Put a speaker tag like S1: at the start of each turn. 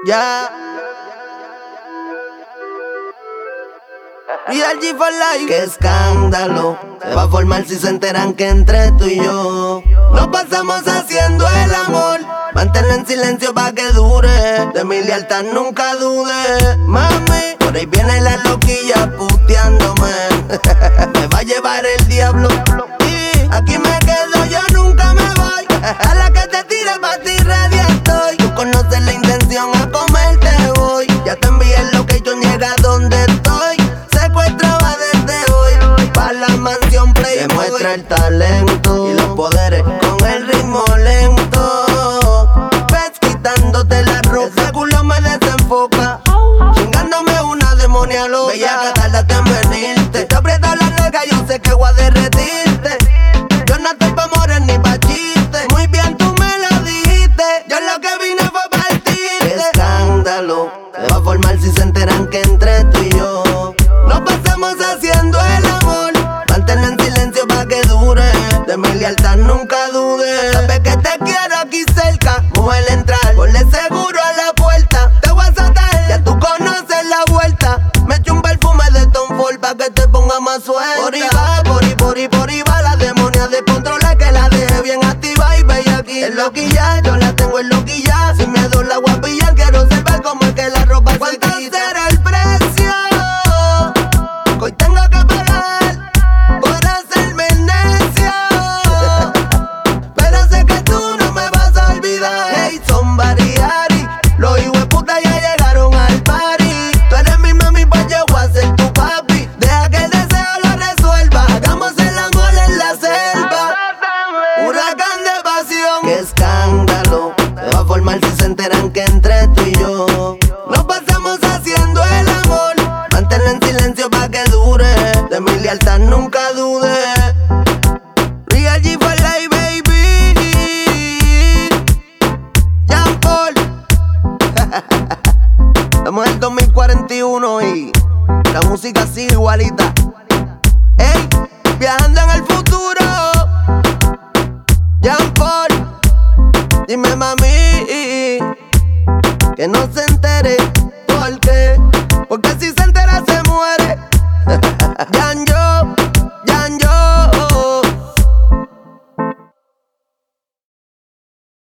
S1: Ya. Y el G for Life. Qué escándalo se va a formar si se enteran que entre tú y yo nos pasamos haciendo el amor. Manténlo en silencio pa' que dure. De mi lealtad nunca dude. Mami, por ahí viene la loquilla puteándome. Me va a llevar el diablo. Y aquí me quedo, yo nunca me voy. A la que te tire pa' ti ready estoy. Tú conoces la intención, a comerte voy. Ya te envié lo que yo niega donde estoy. Secuestraba desde hoy. Pa' la mansión Playboy. Demuestra el talento y los poderes con el ritmo lento. Ves quitándote la ropa. Ese culo me desenfoca. Chingándome una demonia loca. Bella que tardaste en venirte. Si te aprieto la nalga yo sé que voy a derretirte. Yo no estoy pa' morir ni pa' chiste. Muy bien tú me lo dijiste. Yo lo que vine fue a partirte. Qué escándalo se va a formar si se enteran que entre tú y yo nos pasamos haciendo el amor. Manténlo en silencio pa' que dure. De mi lealtad nunca dude. Sabes que te quiero aquí cerca. Mujer entrar, ponle seguro a la puerta. Te voy a saltar, ya tú conoces la vuelta. Me echo un perfume de Tom Ford pa' que te ponga más suelta. Por ahí va la demonia de controlar, que la deje bien activa y bella aquí. El loquilla, yo la tengo en loquilla. Sin miedo la voy a pillar, quiero saber cómo es que la ropa se quita. ¿Cuánto será el precio que hoy tengo que pagar por hacerme necio? Pero sé que tú no me vas a olvidar. Hey, somebody, Ari, los hijueputas ya llegaron al party. Tú eres mi mami, pues yo voy a ser tu papi. Deja que el deseo lo resuelva. Hagamos el amor en la selva. Huracán de pasión. Qué escándalo se va a formar si se enteran que entre tú y yo nos pasamos haciendo el amor. Manténlo en silencio pa' que dure. De mi lealtad nunca dude. Real G for Life, baby. Jean Paul. Estamos en el 2041 y la música sigue igualita. Ey, viajando en el futuro. Jean Paul, dime mami, que no se entere.